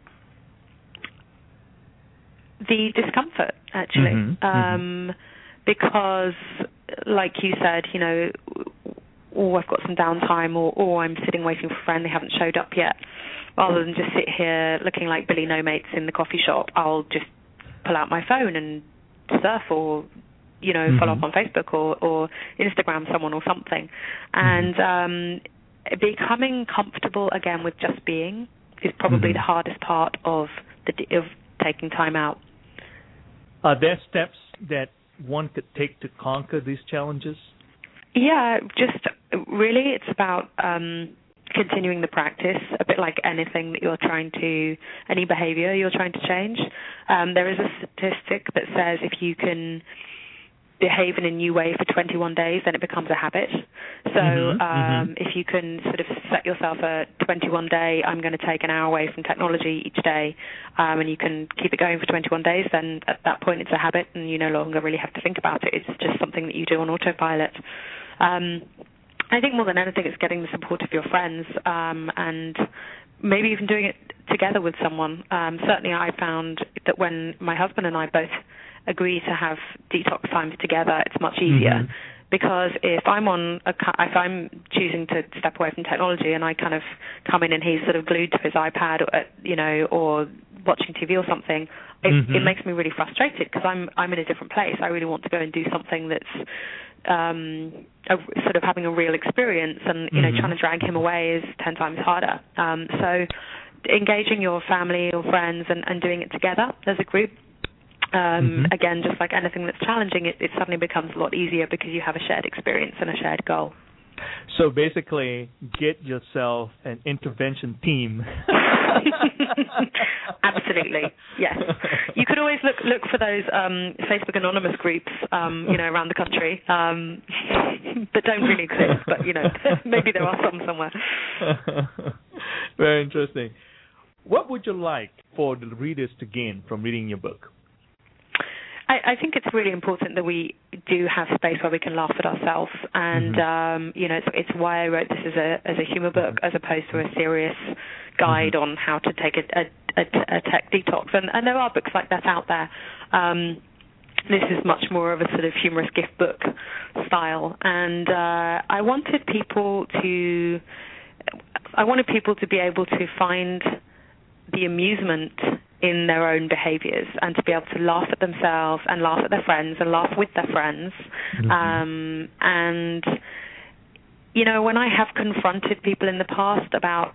the discomfort, actually, mm-hmm, um, mm-hmm. because, like you said, you know, oh, I've got some downtime, or oh, I'm sitting waiting for a friend, they haven't showed up yet. Rather than just sit here looking like Billy No Mates in the coffee shop, I'll just pull out my phone and surf, or, you know, mm-hmm. follow up on Facebook, or, or Instagram someone or something. And um, becoming comfortable again with just being is probably mm-hmm. the hardest part of the of taking time out. Are there steps that one could take to conquer these challenges? Yeah, just really it's about um, continuing the practice, a bit like anything that you're trying to, any behavior you're trying to change. Um, there is a statistic that says if you can behave in a new way for twenty-one days, then it becomes a habit. So mm-hmm, um, mm-hmm. if you can sort of set yourself a twenty-one day, I'm going to take an hour away from technology each day, um, and you can keep it going for twenty-one days, then at that point it's a habit and you no longer really have to think about it. It's just something that you do on autopilot. Um, I think more than anything it's getting the support of your friends um, and maybe even doing it together with someone. Um, certainly I found that when my husband and I both agree to have detox times together, it's much easier. Mm-hmm. Because if I'm on, a, if I'm choosing to step away from technology and I kind of come in and he's sort of glued to his iPad, or, you know, or watching T V or something, it, mm-hmm. it makes me really frustrated because I'm I'm in a different place. I really want to go and do something that's um, a, sort of having a real experience, and you mm-hmm. know, trying to drag him away is ten times harder. Um, so engaging your family or friends and, and doing it together as a group. Um, mm-hmm. Again, just like anything that's challenging, it, it suddenly becomes a lot easier because you have a shared experience and a shared goal. So basically, get yourself an intervention team. Absolutely, yes. You could always look look for those um, Facebook anonymous groups, um, you know, around the country um, that don't really exist, but you know, maybe there are some somewhere. Very interesting. What would you like for the readers to gain from reading your book? I think it's really important that we do have space where we can laugh at ourselves, and mm-hmm. um, you know, it's, it's why I wrote this as a as a humor book as opposed to a serious guide mm-hmm. on how to take a, a, a, a tech detox. And, and there are books like that out there. Um, this is much more of a sort of humorous gift book style, and uh, I wanted people to, I wanted people to be able to find the amusement in their own behaviors and to be able to laugh at themselves and laugh at their friends and laugh with their friends. Mm-hmm. Um, and, you know, when I have confronted people in the past about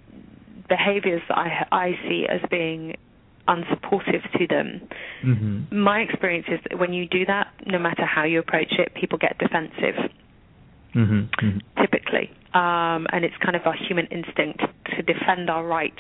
behaviors that I, I see as being unsupportive to them, mm-hmm. my experience is that when you do that, no matter how you approach it, people get defensive, mm-hmm. Mm-hmm. typically. Um, and it's kind of our human instinct to defend our right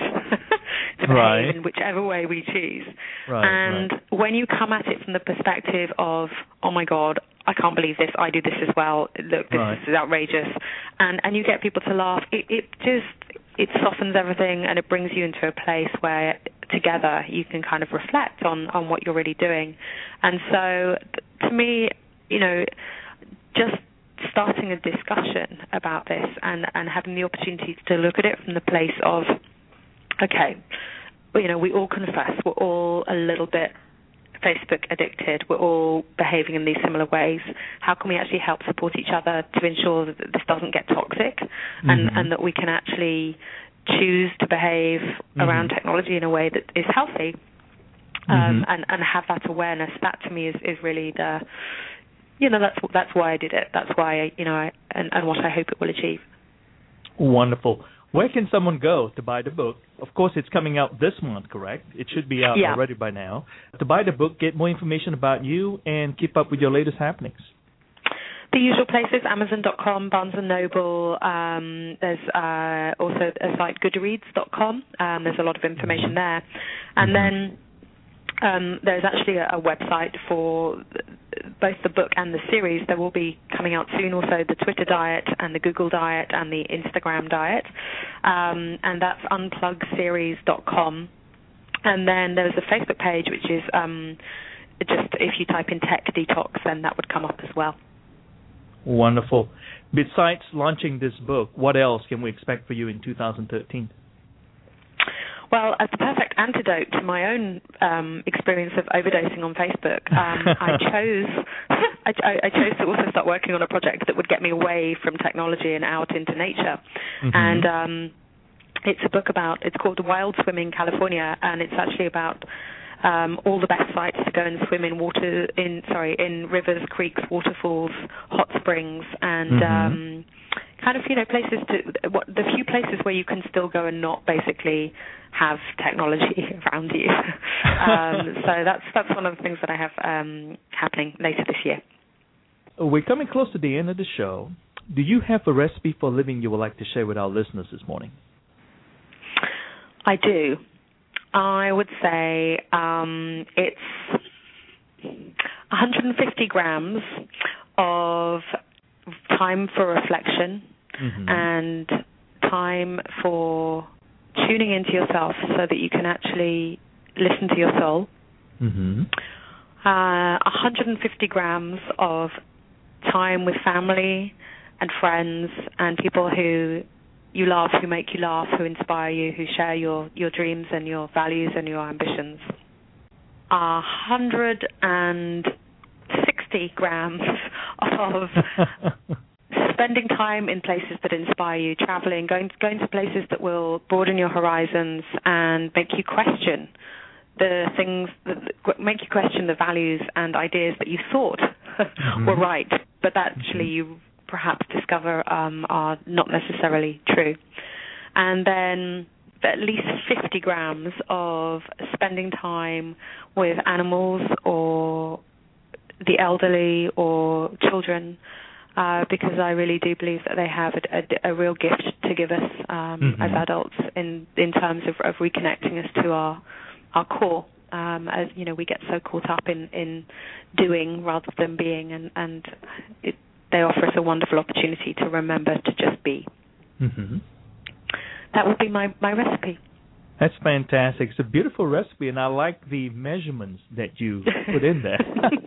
to behave right. in whichever way we choose. Right, and right. when you come at it from the perspective of, oh my God, I can't believe this, I do this as well, look, this right. is outrageous, and, and you get people to laugh, it, it just, it softens everything and it brings you into a place where together you can kind of reflect on, on what you're really doing. And so to me, you know, just starting a discussion about this and, and having the opportunity to look at it from the place of, okay, you know, we all confess we're all a little bit Facebook addicted. We're all behaving in these similar ways. How can we actually help support each other to ensure that this doesn't get toxic, mm-hmm. and, and that we can actually choose to behave mm-hmm. around technology in a way that is healthy, um, mm-hmm. and, and have that awareness? That to me is, is really the, you know, that's that's why I did it. That's why, I, you know, I, and, and what I hope it will achieve. Wonderful. Where can someone go to buy the book? Of course, it's coming out this month, correct? It should be out yeah. already by now. To buy the book, get more information about you, and keep up with your latest happenings. The usual places, Amazon dot com, Barnes and Noble. Um, there's uh, also a site, Goodreads dot com. Um, there's a lot of information there. And mm-hmm. then um, there's actually a, a website for both the book and the series. There will be coming out soon also the Twitter diet and the Google diet and the Instagram diet. Um, and that's unplug series dot com. And then there's a Facebook page, which is um, just if you type in Tech Detox, then that would come up as well. Wonderful. Besides launching this book, what else can we expect for you in two thousand thirteen? Well, as the perfect antidote to my own um, experience of overdosing on Facebook, um, I chose I, I chose to also start working on a project that would get me away from technology and out into nature. Mm-hmm. And um, it's a book about, it's called Wild Swimming California, and it's actually about Um, all the best sites to go and swim in water, in sorry, in rivers, creeks, waterfalls, hot springs, and mm-hmm. um, kind of, you know, places to, what, the few places where you can still go and not basically have technology around you. um, so that's that's one of the things that I have um, happening later this year. We're coming close to the end of the show. Do you have a recipe for living you would like to share with our listeners this morning? I do. I would say um, it's one hundred fifty grams of time for reflection mm-hmm. and time for tuning into yourself so that you can actually listen to your soul. Mm-hmm. Uh, one hundred fifty grams of time with family and friends and people who you love, who make you laugh, who inspire you, who share your, your dreams and your values and your ambitions. one hundred sixty grams of spending time in places that inspire you, traveling, going to, going to places that will broaden your horizons and make you question the things, that make you question the values and ideas that you thought mm-hmm. were right, but that actually you perhaps discover um, are not necessarily true. And then at least fifty grams of spending time with animals or the elderly or children, uh, because I really do believe that they have a, a, a real gift to give us um, mm-hmm. as adults in, in terms of, of reconnecting us to our, our core. Um, as you know, we get so caught up in, in doing rather than being, and, and it, they offer us a wonderful opportunity to remember to just be. Mm-hmm. That would be my, my recipe. That's fantastic. It's a beautiful recipe, and I like the measurements that you put in there.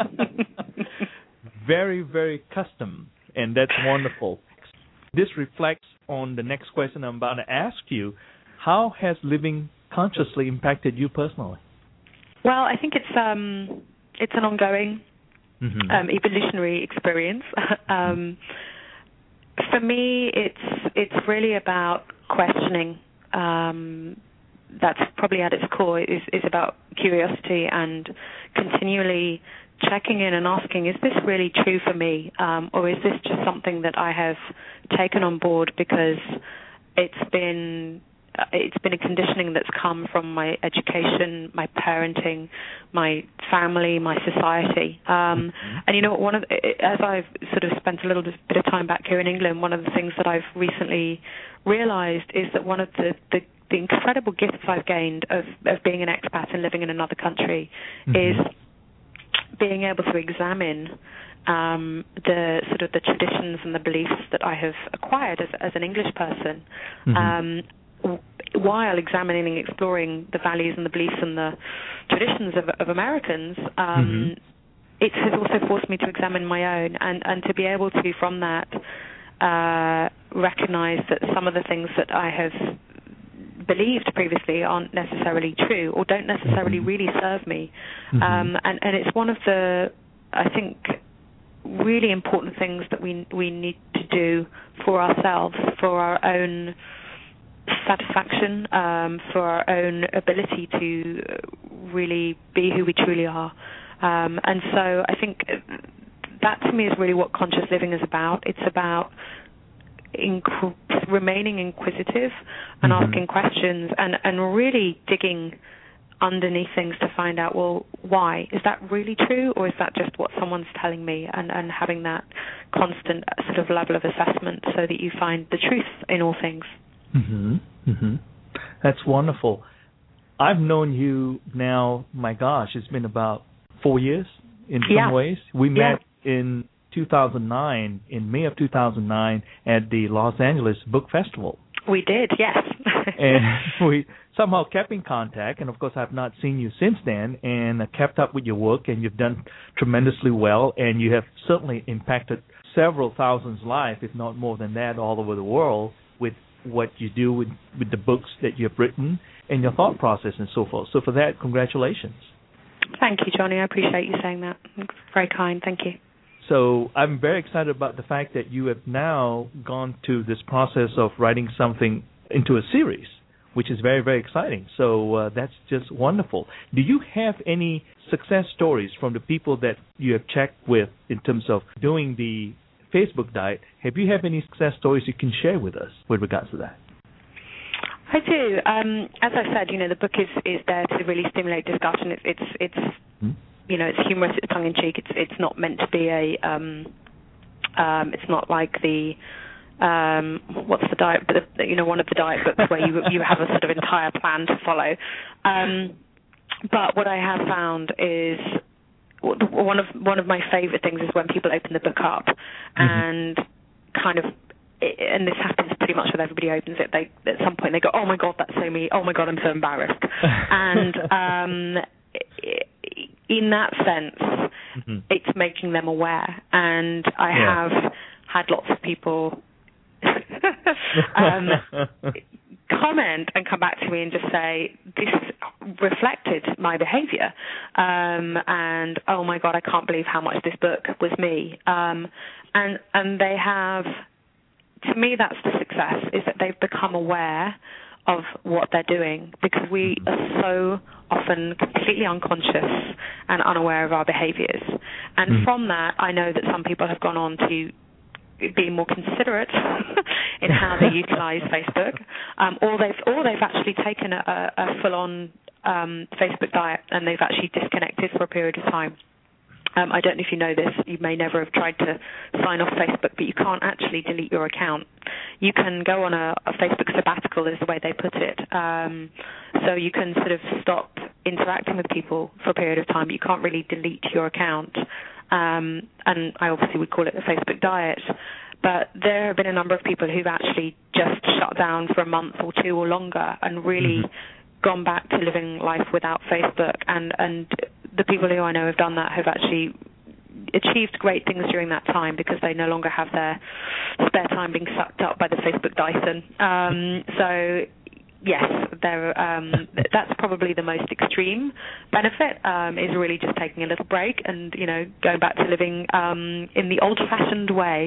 Very, very custom, and that's wonderful. This reflects on the next question I'm about to ask you. How has living consciously impacted you personally? Well, I think it's um, it's an ongoing mm-hmm. um, evolutionary experience. um, for me, it's it's really about questioning. Um, that's probably at its core is, is about curiosity and continually checking in and asking, is this really true for me? Um, or is this just something that I have taken on board because it's been it's been a conditioning that's come from my education, my parenting, my family, my society. Um, mm-hmm. And you know, one of as I've sort of spent a little bit of time back here in England, one of the things that I've recently realized is that one of the, the, the incredible gifts I've gained of, of being an expat and living in another country mm-hmm. is being able to examine um, the sort of the traditions and the beliefs that I have acquired as, as an English person, mm-hmm. um, w- while examining and exploring the values and the beliefs and the traditions of, of Americans. Um, mm-hmm. It has also forced me to examine my own and, and to be able to, from that, uh, recognize that some of the things that I have believed previously aren't necessarily true or don't necessarily mm-hmm. really serve me. Mm-hmm. Um, and, and it's one of the, I think, really important things that we we need to do for ourselves, for our own satisfaction, um, for our own ability to really be who we truly are. Um, and so I think that to me is really what conscious living is about. It's about inqu- remaining inquisitive and mm-hmm. asking questions and, and really digging underneath things to find out, well, why? Is that really true, or is that just what someone's telling me? And, and having that constant sort of level of assessment so that you find the truth in all things. Mm-hmm. Mm-hmm. That's wonderful. I've known you now, my gosh, it's been about four years in some yeah. ways. We yeah. met in two thousand nine, in May of two thousand nine, at the Los Angeles Book Festival. We did, yes. And we somehow kept in contact, and of course I've not seen you since then, and I kept up with your work, and you've done tremendously well, and you have certainly impacted several thousands' lives, if not more than that, all over the world with what you do with, with the books that you've written and your thought process and so forth. So for that, congratulations. Thank you, Johnny. I appreciate you saying that. It's very kind. Thank you. So I'm very excited about the fact that you have now gone to this process of writing something into a series, which is very, very exciting. So uh, that's just wonderful. Do you have any success stories from the people that you have checked with in terms of doing the Facebook diet? Have you have any success stories you can share with us with regards to that? I do. Um, as I said, you know, the book is, is there to really stimulate discussion. It's it's, it's hmm? you know, it's humorous, it's tongue in cheek. It's it's not meant to be a um, um, it's not like the um, what's the diet? But the, you know, one of the diet books where you you have a sort of entire plan to follow. Um, but what I have found is one of one of my favorite things is when people open the book up mm-hmm. and kind of. And this happens pretty much with everybody who opens it. They at some point they go, "Oh my God, that's so me! Oh my God, I'm so embarrassed." and um, in that sense, mm-hmm. it's making them aware. And I yeah. have had lots of people um, comment and come back to me and just say, "This reflected my behaviour," um, and "Oh my God, I can't believe how much this book was me." Um, and and they have. To me, that's the success, is that they've become aware of what they're doing, because we are so often completely unconscious and unaware of our behaviours. And mm. from that, I know that some people have gone on to be more considerate in how they utilise Facebook, um, or they've or they've actually taken a, a full-on um, Facebook diet and they've actually disconnected for a period of time. Um, I don't know if you know this, you may never have tried to sign off Facebook, but you can't actually delete your account. You can go on a, a Facebook sabbatical is the way they put it. Um, so you can sort of stop interacting with people for a period of time. You can't really delete your account. Um, and I obviously would call it a Facebook diet. But there have been a number of people who've actually just shut down for a month or two or longer and really mm-hmm. gone back to living life without Facebook, and, and the people who I know have done that have actually achieved great things during that time because they no longer have their spare time being sucked up by the Facebook Dyson. Um, so yes, there. Um, that's probably the most extreme benefit. Um, is really just taking a little break and you know going back to living um, in the old-fashioned way.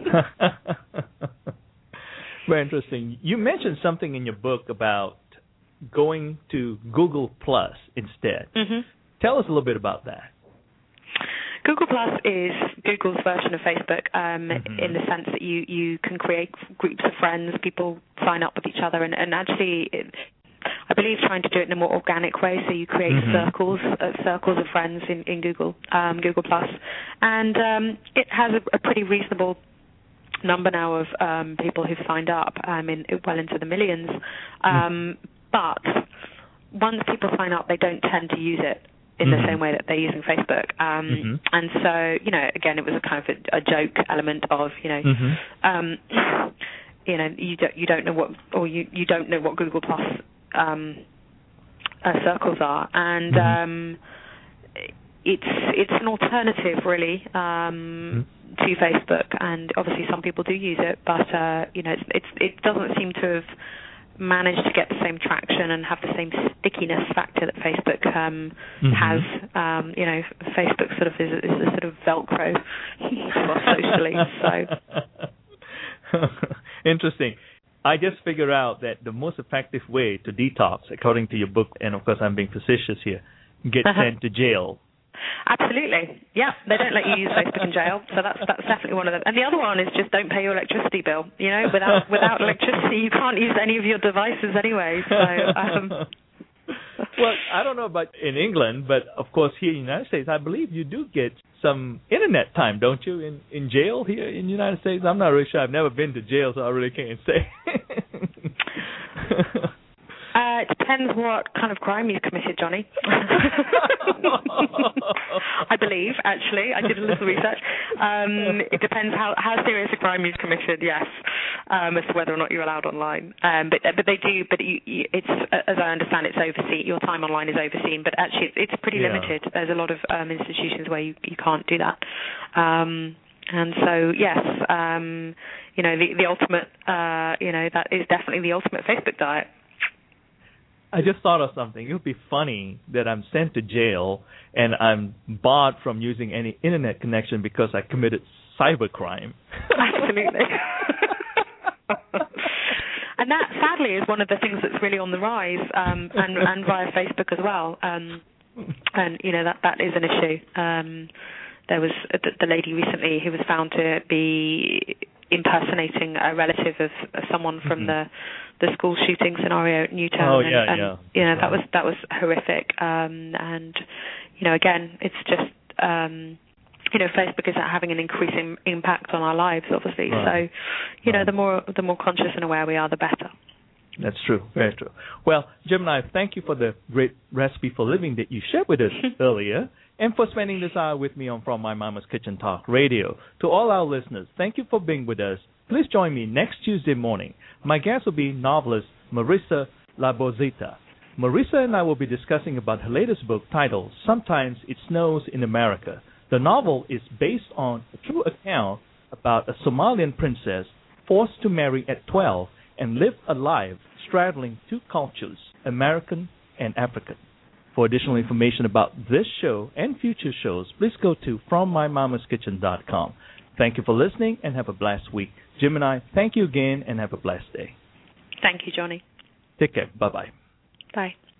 Very interesting. You mentioned something in your book about going to Google Plus instead. Mm-hmm. Tell us a little bit about that. Google Plus is Google's version of Facebook um, mm-hmm. in the sense that you, you can create groups of friends, people sign up with each other, and, and actually, it, I believe, trying to do it in a more organic way. So you create mm-hmm. circles, uh, circles of friends in, in Google, um, Google Plus, and um, it has a, a pretty reasonable number now of um, people who've signed up, um, in well into the millions. Um, mm-hmm. But once people sign up, they don't tend to use it in mm-hmm. the same way that they're using Facebook. Um, mm-hmm. And so, you know, again, it was a kind of a, a joke element of, you know, mm-hmm. um, you know, you don't you don't know what, or you, you don't know what Google Plus um, uh, circles are, and mm-hmm. um, it's it's an alternative, really, um, mm-hmm. to Facebook. And obviously, some people do use it, but uh, you know, it's, it's it doesn't seem to have managed to get the same traction and have the same stickiness factor that Facebook um, mm-hmm. has. Um, you know, Facebook sort of is, is a sort of Velcro socially. So interesting. I just figured out that the most effective way to detox, according to your book, and of course I'm being facetious here, get uh-huh. sent to jail. Absolutely. Yeah, they don't let you use Facebook in jail, so that's that's definitely one of them. And the other one is just don't pay your electricity bill. You know, without without electricity, you can't use any of your devices anyway. So, um. Well, I don't know about in England, but of course here in the United States, I believe you do get some internet time, don't you, in, in jail here in the United States? I'm not really sure. I've never been to jail, so I really can't say. Uh, it depends what kind of crime you've committed, Johnny. I believe, actually. I did a little research. Um, it depends how, how serious a crime you've committed, yes, um, as to whether or not you're allowed online. Um, but but they do, but you, you, it's, as I understand, it's overseen. Your time online is overseen, but actually it's, it's pretty yeah. limited. There's a lot of um, institutions where you, you can't do that. Um, and so, yes, um, you know, the, the ultimate, uh, you know, that is definitely the ultimate Facebook diet. I just thought of something. It would be funny that I'm sent to jail and I'm barred from using any internet connection because I committed cybercrime. Absolutely. And that, sadly, is one of the things that's really on the rise, um, and, and via Facebook as well. Um, and, you know, that, that is an issue. Um, there was the, the lady recently who was found to be impersonating a relative of, of someone from mm-hmm. the the school shooting scenario at Newtown. Oh, and, yeah, and yeah. you know, right. that was that was horrific. Um, and you know, again, it's just um, you know, Facebook is having an increasing impact on our lives, obviously. Right. So, you right. know, the more the more conscious and aware we are, the better. That's true, very true. Well, Gemini, thank you for the great recipe for living that you shared with us earlier, and for spending this hour with me on From My Mama's Kitchen Talk Radio. To all our listeners, thank you for being with us. Please join me next Tuesday morning. My guest will be novelist Marissa Labozita. Marissa and I will be discussing about her latest book titled Sometimes It Snows in America. The novel is based on a true account about a Somalian princess forced to marry at twelve and live a life straddling two cultures, American and African. For additional information about this show and future shows, please go to from my mamas kitchen dot com. Thank you for listening and have a blessed week. Gemini, thank you again and have a blessed day. Thank you, Johnny. Take care. Bye-bye. Bye.